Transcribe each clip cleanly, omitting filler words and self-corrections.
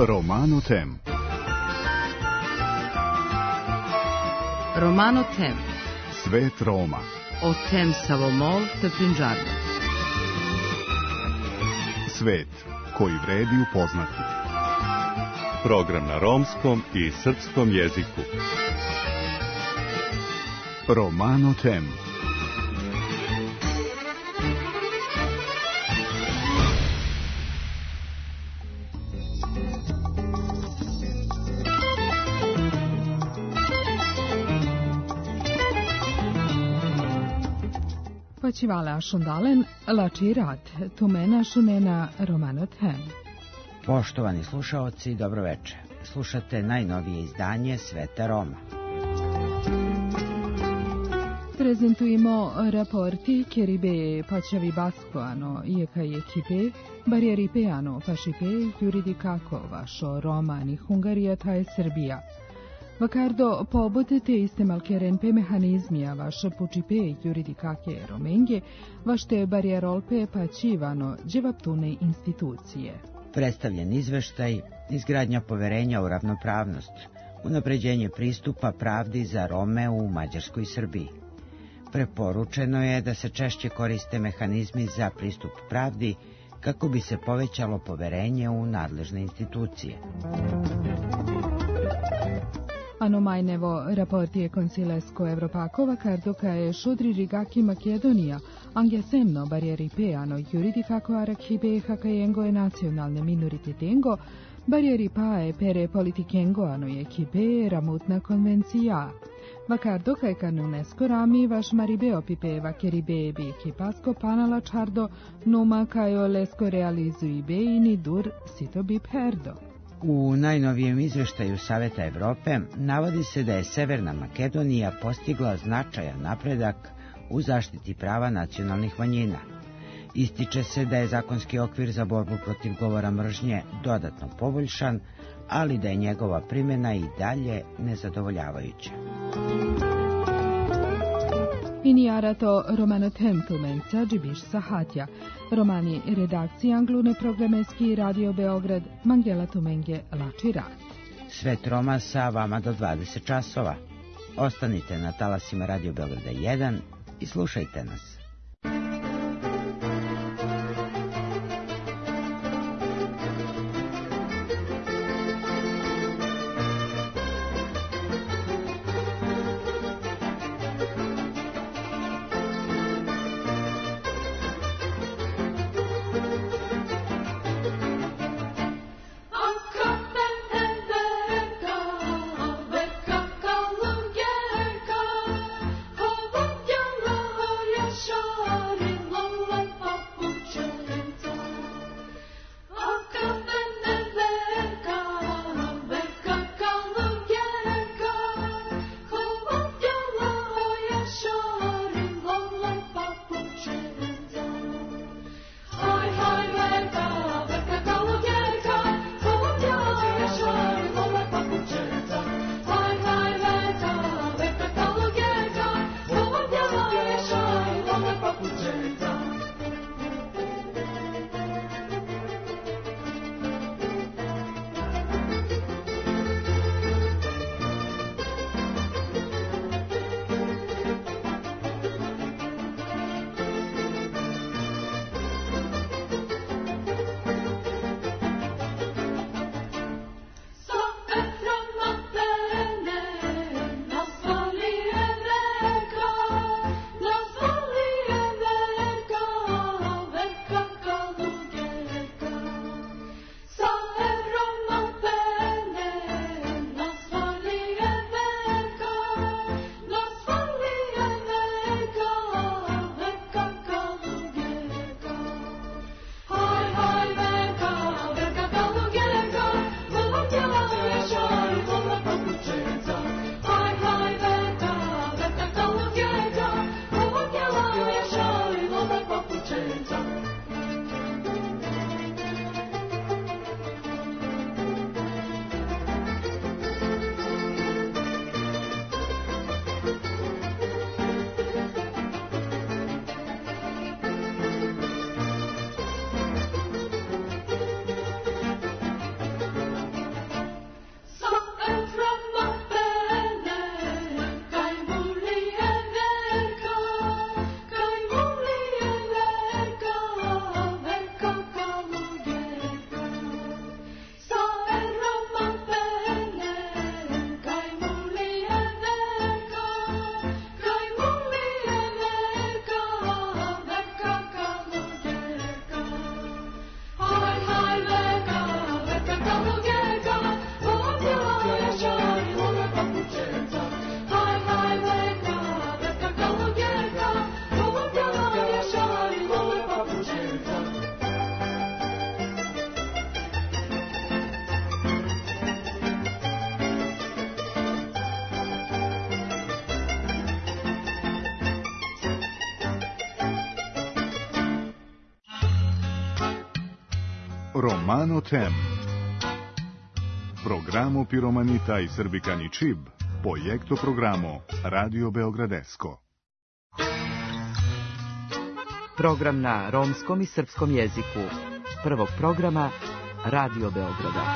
Romano Tem. Romano Tem. Svet Roma. O Tem Savomol te Punjab. Svet koji vredi upoznati. Program na romskom i srpskom jeziku. Romano Tem. Pačivala šundalen, lači rad, tumena šunena Romano Tem. Poštovani slušaoci, dobroveče. Slušate najnovije izdanje Sveta Roma. Prezentujemo raporti che ribe pačavi baskoano, ieka je kipe, barjeri peano, pašipe, juridi kako vašo Romani, Hungarija, ta je Srbija. Vakardo pobotete istemalkerenpe mehanizmija vaše pučipe juridikake romenge, vašte barjerolpe pačivano dževaptune institucije. Predstavljen izveštaj, izgradnja poverenja u ravnopravnost, unapređenje pristupa pravdi za Rome u Mađarskoj i Srbiji. Preporučeno je da se češće koriste mehanizmi za pristup pravdi kako bi se povećalo poverenje u nadležne institucije. Anomajnevo raportije konsilesko Evropakova kardoka je šodri rigaki Makedonija, ange semno barjeri peano juridikako arakhibe hakajengo je nacionalne minoritetengo, barjeri pae pere politikengo ano je kibe ramutna konvencija. Vakardoka je kan UNESCO rami vaš maribeo pipe vakeribe bi kipasko panala čardo numa kajo lesko realizui beini dur sito bi perdo. U najnovijem izveštaju Saveta Evrope navodi se da je Severna Makedonija postigla značajan napredak u zaštiti prava nacionalnih manjina. Ističe se da je zakonski okvir za borbu protiv govora mržnje dodatno poboljšan, ali da je njegova primjena i dalje nezadovoljavajuća. Inijarato Romano Tem tumenca Džibiš Sahatja, romani redakcije Anglune programeski Radio Beograd, Mangela Tumenge lači rad. Svet Roma sa vama do 20 časova. Ostanite na talasima Radio Beograda 1 i slušajte nas. Show. Romano Tem. Programo Piromanita i Srbikani Čib, projekto programo Radio Beogradesko. Program na romskom i srpskom jeziku. Prvog programa Radio Beograda.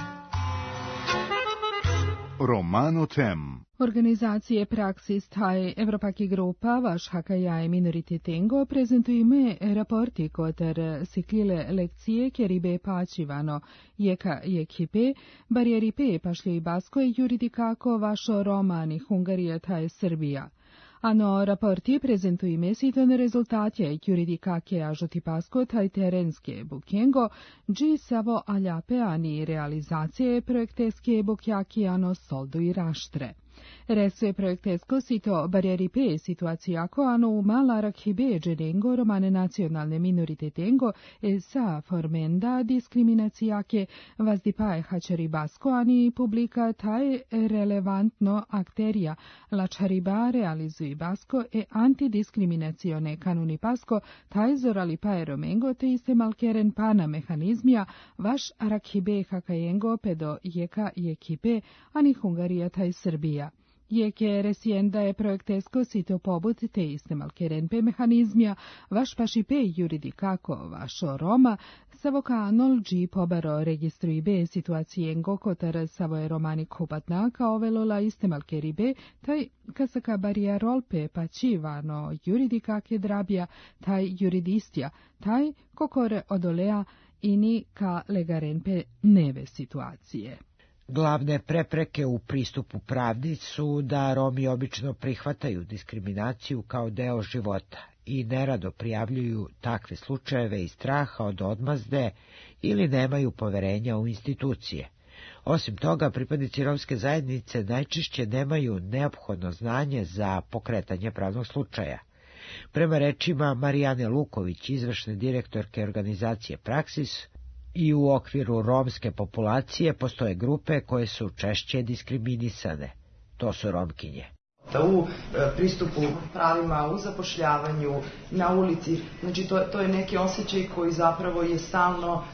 Romano Tem. Organizacije Praksis Thai Evropaki grupa vaš Hakajae Minorititengo prezentujeme raporti kotar siklile lekcije kjeribe pačivano jeka jekipe, barijeripe pašlje i basko i juridikako vašo romani Hungarija Thai Srbija. Ano raporti prezentujeme siton rezultatje juridikake ažoti pasko taj terenske bukjengo, dži savo aljape ani realizacije projekteske bukjaki ano soldu i raštre. Resuje projektesko sito barijeripe situacijako ano u mala rakhibe dženengo romane nacionalne minorititengo e sa formenda diskriminacijake vazdipaje hačaribasko ani publika taj relevantno akterija lačariba realizuje basko e antidiskriminacione kanuni pasko taj zorali paje romengo te iste malkeren pana mehanizmija vaš rakhibe hakajengo pedo jeka jekipe ani Hungarija taj Srbija. Jeke resienda je projektesko sito pobud te iste malkerenpe mehanizmija, vaš pašipe juridikako vašo Roma, savokanol dži pobaro registruibe situacijengo kotar savoje romani kupatna kao velola iste malkeribe, taj kasaka barijarolpe pačivano juridikake drabija, taj juridistija, taj kokore odolea ini ka legarenpe neve situacije. Glavne prepreke u pristupu pravdi su da Romi obično prihvataju diskriminaciju kao deo života i nerado prijavljuju takve slučajeve iz straha od odmazde ili nemaju poverenja u institucije. Osim toga, pripadnici romske zajednice najčešće nemaju neophodno znanje za pokretanje pravnog slučaja. Prema rečima Marijane Luković, izvršne direktorke organizacije Praksis, i u okviru romske populacije postoje grupe koje su češće diskriminisane. To su Romkinje. U pristupu pravima, u zapošljavanju, na ulici, znači to je neki osjećaj koji zapravo je stalno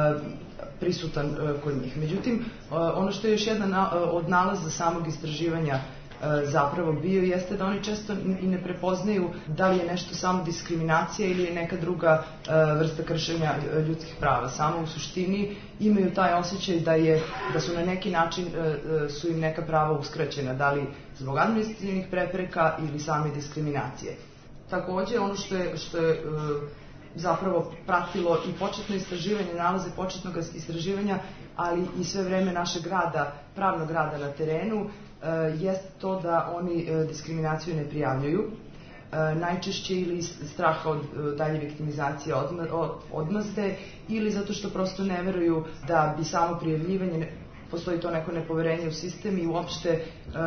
prisutan kod njih. Međutim, ono što je još jedan od nalaza samog istraživanja zapravo bio jeste da oni često i ne prepoznaju da li je nešto samo diskriminacija ili je neka druga vrsta kršenja ljudskih prava. Samo u suštini imaju taj osjećaj da su na neki način su im neka prava uskraćena, da li zbog administrativnih prepreka ili same diskriminacije. Takođe, ono što je zapravo pratilo i početno istraživanje, nalaze početnog istraživanja, ali i sve vreme našeg rada, pravnog rada na terenu, jeste to da oni diskriminaciju ne prijavljuju, najčešće ili straha od dalje viktimizacije odmazde ili zato što prosto ne veruju da bi samo prijavljivanje, postoji to neko nepoverenje u sistem i uopšte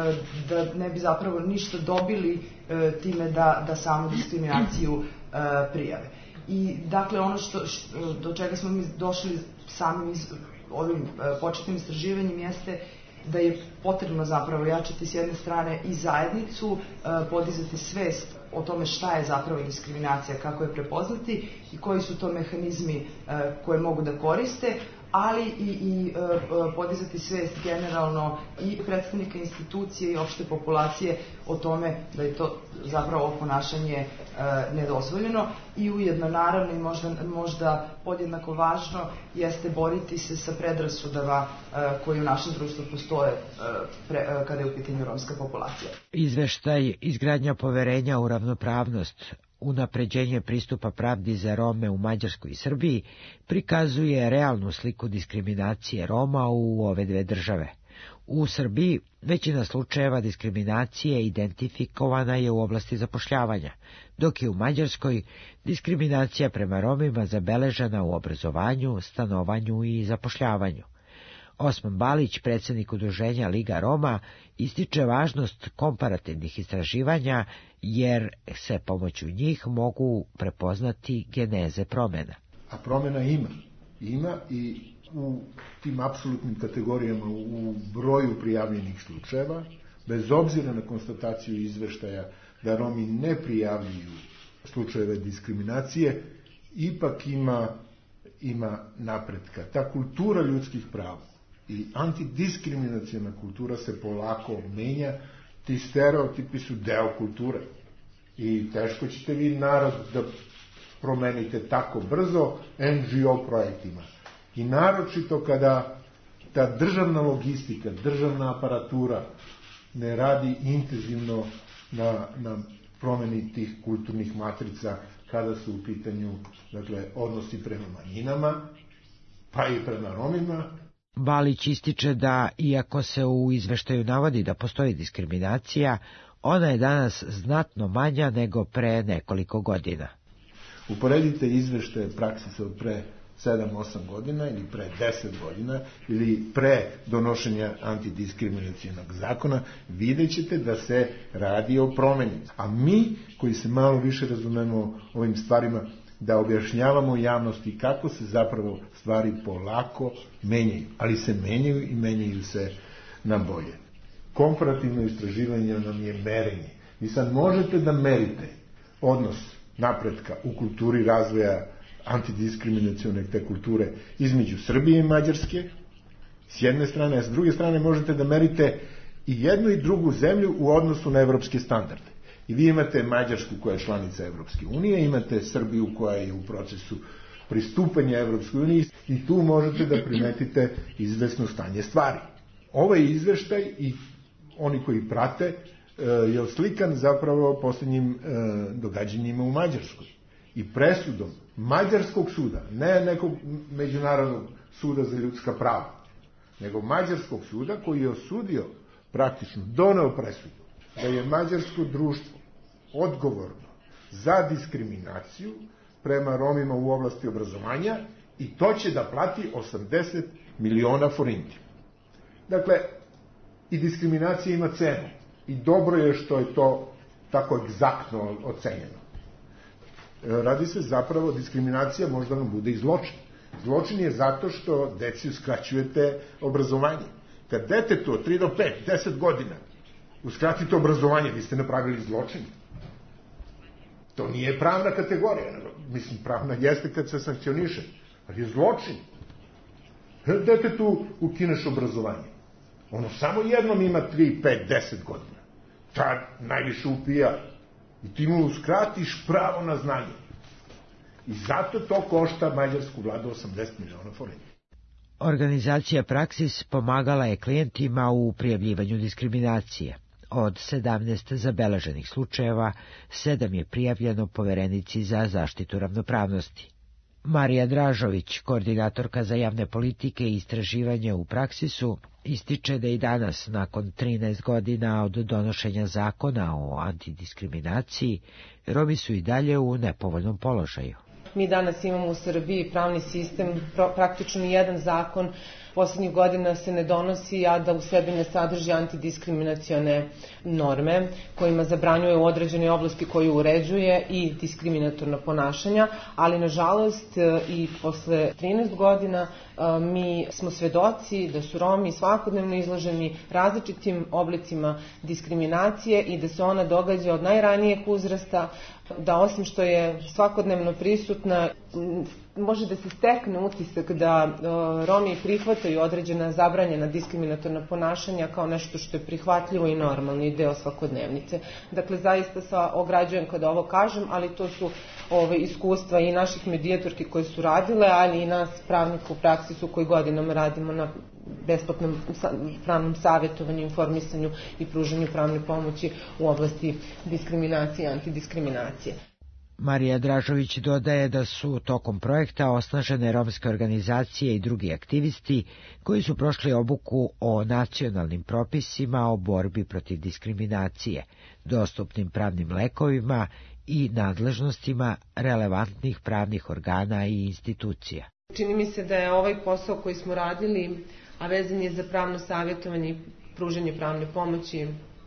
da ne bi zapravo ništa dobili time da samu diskriminaciju prijave. I dakle ono do čega smo mi došli samim ovim početnim istraživanjem jeste da je potrebno zapravo jačati s jedne strane i zajednicu, podizati svest o tome šta je zapravo diskriminacija, kako je prepoznati i koji su to mehanizmi koje mogu da koriste, ali i podizati svest generalno i predstavnika institucije i opšte populacije o tome da je to zapravo ovo ponašanje nedozvoljeno i ujedno naravno i možda podjednako važno jeste boriti se sa predrasudama koje u našem društvu postoje kada je u pitanju romska populacija. Izveštaj izgradnja poverenja u ravnopravnost, unapređenje pristupa pravdi za Rome u Mađarskoj i Srbiji prikazuje realnu sliku diskriminacije Roma u ove dve države. U Srbiji većina slučajeva diskriminacije identifikovana je u oblasti zapošljavanja, dok je u Mađarskoj diskriminacija prema Romima zabeležena u obrazovanju, stanovanju i zapošljavanju. Osman Balić, predsjednik udruženja Liga Roma, ističe važnost komparativnih istraživanja jer se pomoću njih mogu prepoznati geneze promjena. A promjena ima i u tim apsolutnim kategorijama u broju prijavljenih slučajeva, bez obzira na konstataciju izveštaja da Romi ne prijavljuju slučajeve diskriminacije, ipak ima ima napretka. Ta kultura ljudskih prava i antidiskriminacijna kultura se polako menja, ti stereotipi su deo kulture i teško ćete vi narod da promenite tako brzo NGO projektima. I naročito kada ta državna logistika, državna aparatura ne radi intenzivno na promeni tih kulturnih matrica kada su u pitanju, dakle, odnosi prema manjinama, pa i prema Romima. Balić ističe da, iako se u izveštaju navodi da postoji diskriminacija, ona je danas znatno manja nego pre nekoliko godina. Uporedite izveštaje Praksisa od pre 7-8 godina ili pre 10 godina ili pre donošenja antidiskriminacijnog zakona, vidjet ćete da se radi o promeni. A mi, koji se malo više razumemo ovim stvarima, da objašnjavamo javnosti kako se zapravo stvari polako menjaju, ali se menjaju i menjaju se na bolje. Komparativno istraživanje nam je merenje. Vi sad možete da merite odnos napretka u kulturi razvoja antidiskriminacione te kulture između Srbije i Mađarske, s jedne strane, a s druge strane možete da merite i jednu i drugu zemlju u odnosu na evropske standarde. I vi imate Mađarsku koja je članica Evropske unije, imate Srbiju koja je u procesu pristupanja Evropskoj uniji i tu možete da primetite izvesno stanje stvari. Ovaj izveštaj i oni koji prate je oslikan zapravo posljednjim događanjima u Mađarskoj i presudom Mađarskog suda, ne nekog međunarodnog suda za ljudska prava, nego Mađarskog suda koji je osudio, praktično doneo presudu, da je mađarsko društvo odgovorno za diskriminaciju prema Romima u oblasti obrazovanja i to će da plati 80 miliona forinti. Dakle, i diskriminacija ima cenu i dobro je što je to tako egzaktno ocenjeno. Radi se zapravo, diskriminacija možda nam bude i zločin. Zločin je zato što deci uskraćujete obrazovanje. Kad detetu od 3 do 5, 10 godina uskratite obrazovanje, vi ste napravili zločin. To nije pravna kategorija. Mislim, pravna jeste kad se sankcioniše, ali je zločin. Detetu ukineš obrazovanje. Ono samo jednom ima 3, 5, 10 godina. Tad najviše upija i ti mu uskratiš pravo na znanje. I zato to košta mađarsku vladu 80 miliona forinti. Organizacija Praksis pomagala je klijentima u prijavljivanju diskriminacije. Od 17 zabeleženih slučajeva, 7 je prijavljeno Poverenici za zaštitu ravnopravnosti. Marija Dražović, koordinatorka za javne politike i istraživanje u Praksisu, ističe da i danas, nakon 13 godina od donošenja zakona o antidiskriminaciji, Romi su i dalje u nepovoljnom položaju. Mi danas imamo u Srbiji pravni sistem, praktično nijedan zakon poslednjih godina se ne donosi, a da u sebi ne sadrži antidiskriminacione norme kojima zabranjuje u određenoj oblasti koju uređuje i diskriminatorna ponašanja, ali nažalost i posle 13 godina mi smo svedoci da su Romi svakodnevno izloženi različitim oblicima diskriminacije i da se ona događa od najranijeg uzrasta, da osim što je svakodnevno prisutna, može da se stekne utisak da Romi prihvataju određena zabranjena diskriminatorna ponašanja kao nešto što je prihvatljivo i normalno i deo svakodnevnice. Dakle, zaista se ograđujem kada ovo kažem, ali to su iskustva i naših medijatorki koje su radile, ali i nas pravnika u Praksisu koji godinama radimo na besplatnom pravnom savjetovanju, informisanju i pružanju pravne pomoći u oblasti diskriminacije i antidiskriminacije. Marija Dražović dodaje da su tokom projekta osnažene romske organizacije i drugi aktivisti koji su prošli obuku o nacionalnim propisima o borbi protiv diskriminacije, dostupnim pravnim lekovima i nadležnostima relevantnih pravnih organa i institucija. Čini mi se da je ovaj posao koji smo radili, a vezan je za pravno savjetovanje i pružanje pravne pomoći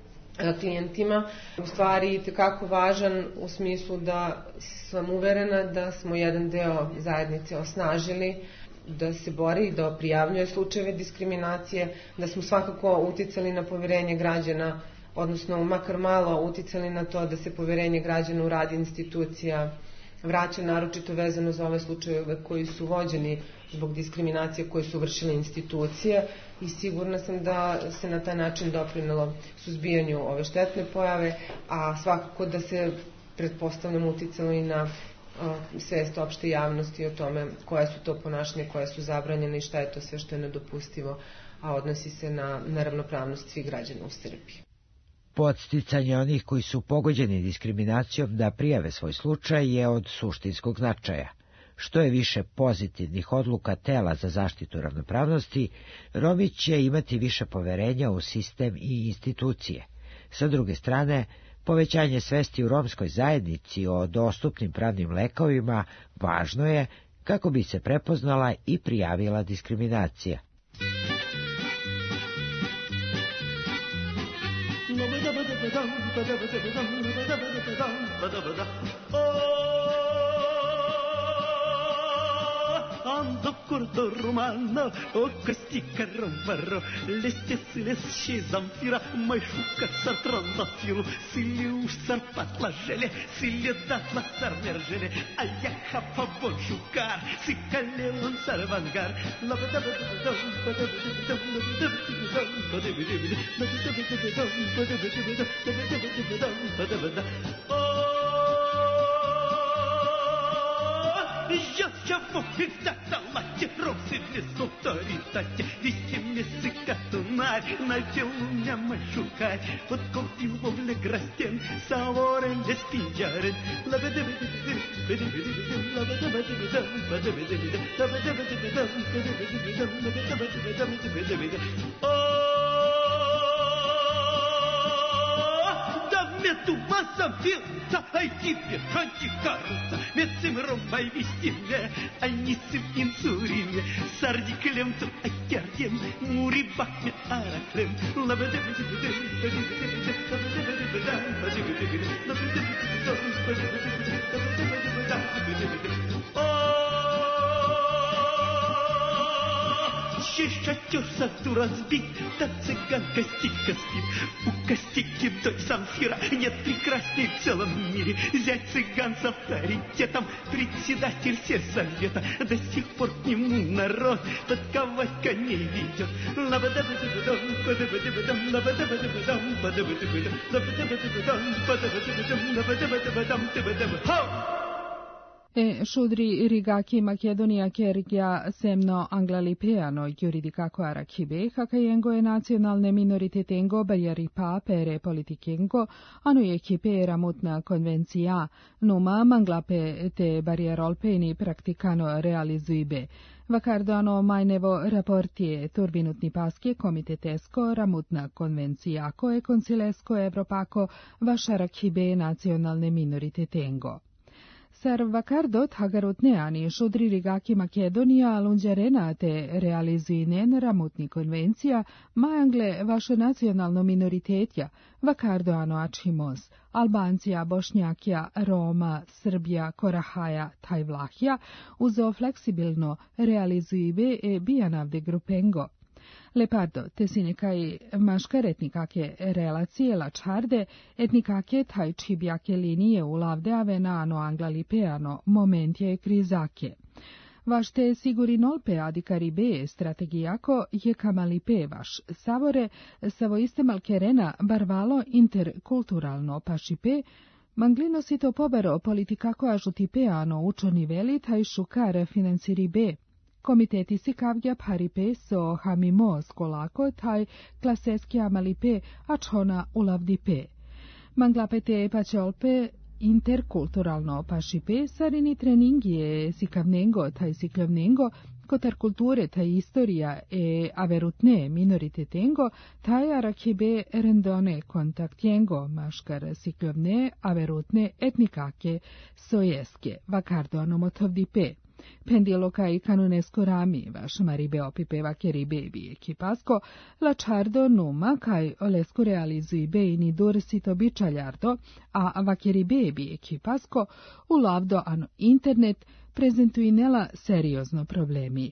klijentima, u stvari itekako važan u smislu da sam uverena da smo jedan deo zajednice osnažili, da se bori, da prijavljuje slučajeve diskriminacije, da smo svakako uticali na poverenje građana, odnosno makar malo uticali na to da se poverenje građana u rad institucija vraća, naročito vezano za ove slučajeve koji su vođeni zbog diskriminacije koje su vršile institucije, i sigurna sam da se na taj način doprinelo suzbijanju ove štetne pojave, a svakako da se, pretpostavljam, uticalo i na svest opšte javnosti o tome koje su to ponašanje, koje su zabranjene i šta je to sve što je nedopustivo, a odnosi se na ravnopravnost svih građana u Srbiji. Podsticanje onih koji su pogođeni diskriminacijom da prijave svoj slučaj je od suštinskog značaja. Što je više pozitivnih odluka tela za zaštitu ravnopravnosti, Romi će imati više poverenja u sistem i institucije. Sa druge strane, povećanje svesti u romskoj zajednici o dostupnim pravnim lekovima važno je kako bi se prepoznala i prijavila diskriminacija. Ando corto romano, o castica romparo, le stesse le scesa fira, mai sciucca sartranda filo, si li usar patla žele, si li dat la sar mergele, a jaka pa bon šukar, si kale on sar vangar, la ba da ba da ba da. Я чего это лати росы без авторитете, вести месяка тунарь, начал меня машукать, вот купил вовле грастен, саворен без пинджарен, Мету масса вилта, ай тебе антикаруса, мецим ромбай вестиме, анисим инсурине, сардиклем ту акердем, мури бахме араклем, Шатер сату разбит, та цыганка стика спит. У Костики дочь Самфира нет прекрасней в целом мире. Зять цыган с авторитетом, председатель сельсовета. До сих пор к нему народ подковать коней ведет. Šudri rigaki Makedonija kergja semno anglalipeano juridikako arakibe, hakajengo je nacionalne minoritetengo barjari papere politikengo, ano je kipera mutna konvencija, numa manglape te barjerolpeni praktikano realizuibe. Vakardano majnevo raportije turbinutni paske komitetesko ramutna konvencija koje konsilesko Evropako vašarakibe nacionalne minoritetengo. Sar vakardot hagarutneani šudri rigaki Makedonija alunđarena te realizuinen ramutni konvencija majangle vaše nacionalno minoritetja vakardo ano ačimos, Albancija, Bošnjakija, Roma, Srbija, Korahaja, Tajvlahija uzo fleksibilno realizuive e bijanavde grupengo. Lepardo, te si nekaj maškar etnikake relacije lačarde, etnikake taj čibjake linije ulavdeave na ano anglalipeano momentje krizake. Vašte sigurinolpe adikaribe strategijako je kamalipe vaš savore savoiste malkerena barvalo interkulturalno pašipe, manglino si to pobero politikako ažutipeano učoni veli taj šukar financiribe. Komiteti si kavgja paripe so hamimo skolako taj klaseski amalipe ačona ulavdipe. Manglapete pačolpe interkulturalno pašipe sarini treningije sikavnengo taj sikljavnengo kotar kulture taj istorija e averutne minoritetengo taj arakibe rendone kontaktjengo maškar sikljavne averutne etnikake sojeske vakardo anomotovdipe. Pendiloka i kanunesko rami, vaš maribe opipeva keribebi ekipasko, lačardo numa kaj olesko realizui bejni dursito bičaljardo, a vakeribebi ekipasko u lavdo ano internet prezentuinela seriozno problemi.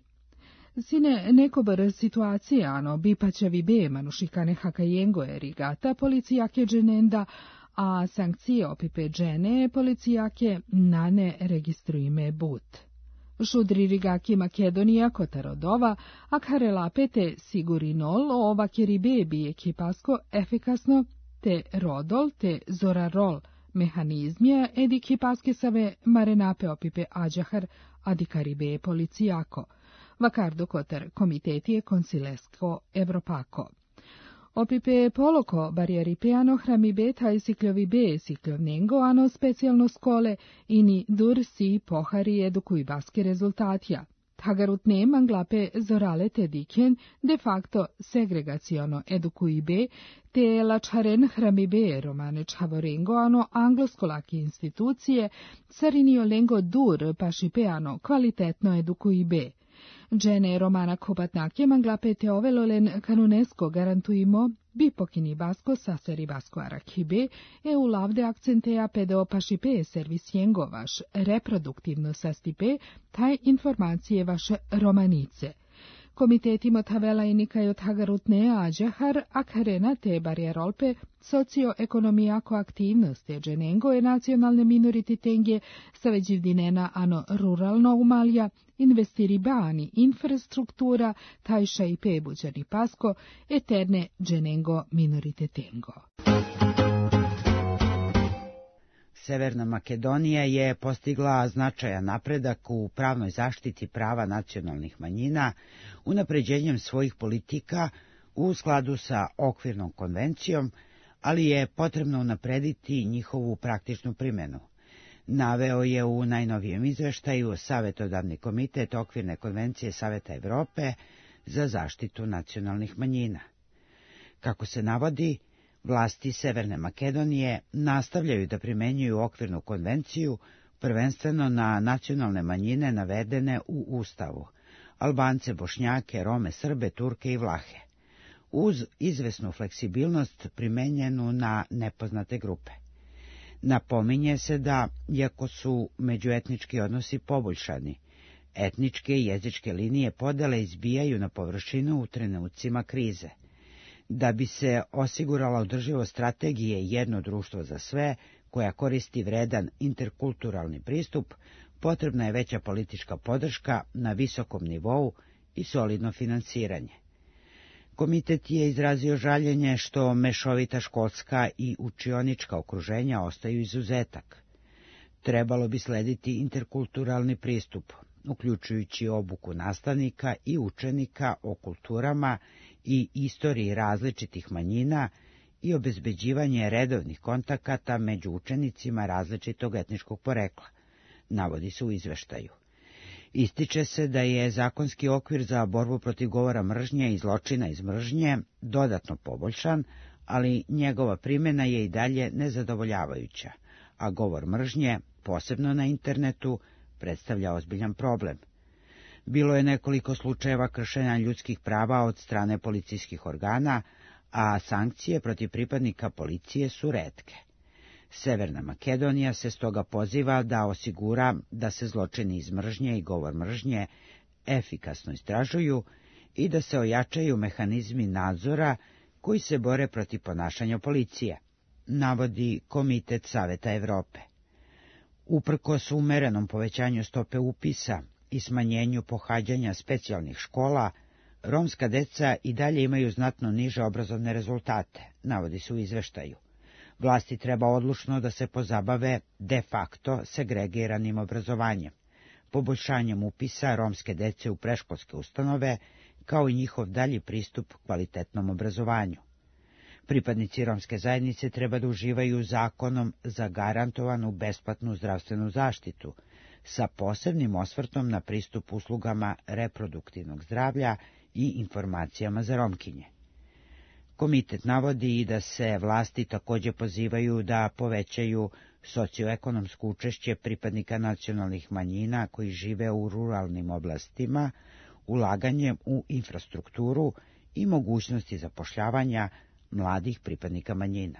Sine nekobar situacija ano bipačavi be manušikane hakajengo erigata policija keđenenda, a sankcije opipe džene policijake nane registrujme but. Šudri rigaki Makedonija kotarodova, akharelapete sigurinol ova keribe bi ekipasko efikasno te rodol te zorarol mehanizmija ed ekipaske save marenape opipe ađahar adikaribe policijako. Vakardo kotar komitetije konsilesko Evropako. Opipe poloko barjeripeano hramibe taj siklovibe siklovnengo ano specijalno skole ini dur si pohari edukuj baske rezultatja. Tagarutne manglape zorale te diken de facto segregaciono edukuibe te lačaren hramibe romane čavorengo ano angloskolaki institucije sarinio lengo dur pašipeano kvalitetno edukuibe. Džene romana kopatnake manglape te ovelolen kanunesko garantujimo bi pokini basko saseri basko arakibe e u lavde akcentea pedeo pašipe servisjengo vaš reproduktivno sastipe taj informacije vaše romanice. Komitetimo tavela inika jo tagarutne ađahar akharena te barjerolpe socioekonomijako aktivnosti dženengo je nacionalne minorititenje saveđivdinena ano ruralno umalja investiri bani infrastruktura tajša i pebuđani pasko eterne dženengo minoritetengo. Severna Makedonija je postigla značajan napredak u pravnoj zaštiti prava nacionalnih manjina, unapređenjem svojih politika u skladu sa okvirnom konvencijom, ali je potrebno unaprediti njihovu praktičnu primjenu. Naveo je u najnovijem izveštaju Savetodavni komitet okvirne konvencije Saveta Evrope za zaštitu nacionalnih manjina. Kako se navodi, vlasti Severne Makedonije nastavljaju da primenjuju okvirnu konvenciju prvenstveno na nacionalne manjine navedene u Ustavu, Albance, Bošnjake, Rome, Srbe, Turke i Vlahe, uz izvesnu fleksibilnost primenjenu na nepoznate grupe. Napominje se da, iako su međuetnički odnosi poboljšani, etničke i jezičke linije podele izbijaju na površinu u trenucima krize. Da bi se osigurala održivost strategije jedno društvo za sve, koja koristi vredan interkulturalni pristup, potrebna je veća politička podrška na visokom nivou i solidno finansiranje. Komitet je izrazio žaljenje što mešovita školska i učionička okruženja ostaju izuzetak. Trebalo bi slediti interkulturalni pristup, uključujući obuku nastavnika i učenika o kulturama i istoriji različitih manjina i obezbeđivanje redovnih kontakata među učenicima različitog etničkog porekla, navodi se u izveštaju. Ističe se da je zakonski okvir za borbu protiv govora mržnje i zločina iz mržnje dodatno poboljšan, ali njegova primjena je i dalje nezadovoljavajuća, a govor mržnje, posebno na internetu, predstavlja ozbiljan problem. Bilo je nekoliko slučajeva kršenja ljudskih prava od strane policijskih organa, a sankcije protiv pripadnika policije su retke. Severna Makedonija se stoga poziva da osigura da se zločini iz mržnje i govor mržnje efikasno istražuju i da se ojačaju mehanizmi nadzora koji se bore protiv ponašanja policije, navodi Komitet Saveta Evrope. Uprkos umerenom povećanju stope upisa i smanjenju pohađanja specijalnih škola, romska deca i dalje imaju znatno niže obrazovne rezultate, navodi se u izveštaju. Vlasti treba odlučno da se pozabave de facto segregiranim obrazovanjem, poboljšanjem upisa romske dece u predškolske ustanove, kao i njihov dalji pristup kvalitetnom obrazovanju. Pripadnici romske zajednice treba da uživaju zakonom zagarantovanu besplatnu zdravstvenu zaštitu, sa posebnim osvrtom na pristup uslugama reproduktivnog zdravlja i informacijama za Romkinje. Komitet navodi i da se vlasti također pozivaju da povećaju socioekonomsko učešće pripadnika nacionalnih manjina koji žive u ruralnim oblastima, ulaganjem u infrastrukturu i mogućnosti zapošljavanja mladih pripadnika manjina.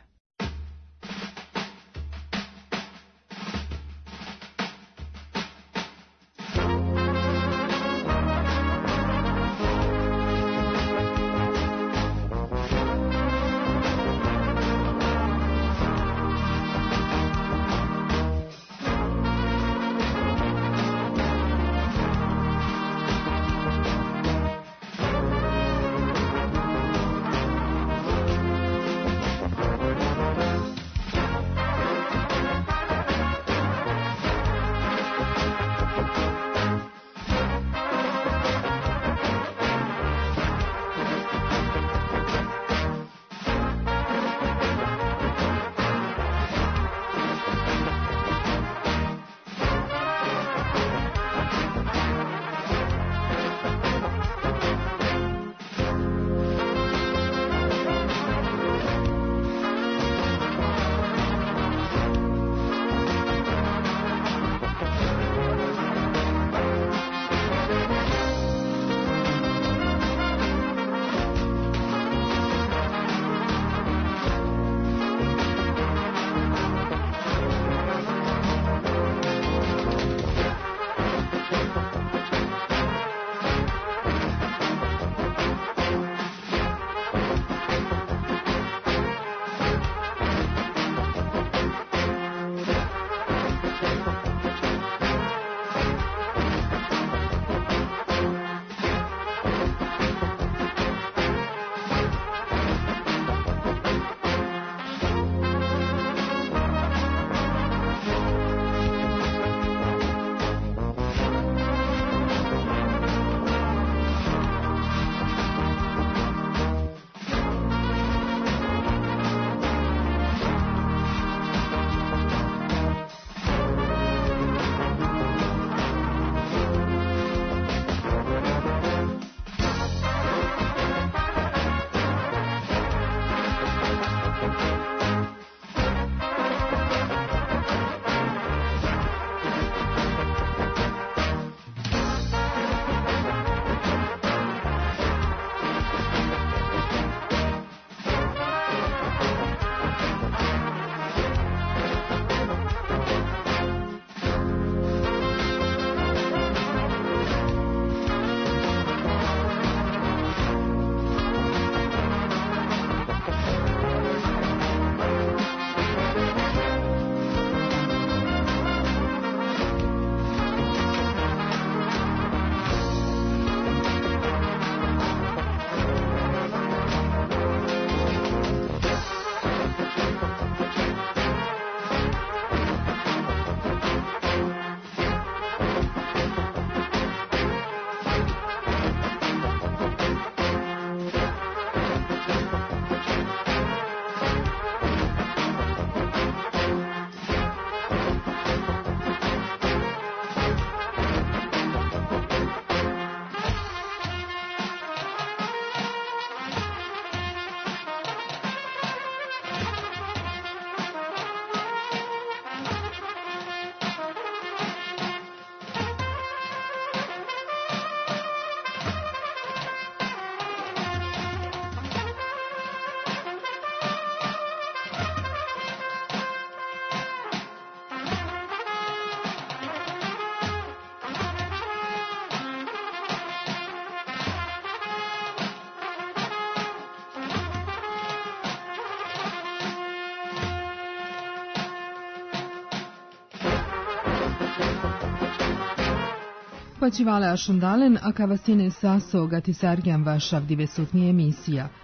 Pačivale ašundalen, a kavasine saso gatisargjan vašav divesutni emisija.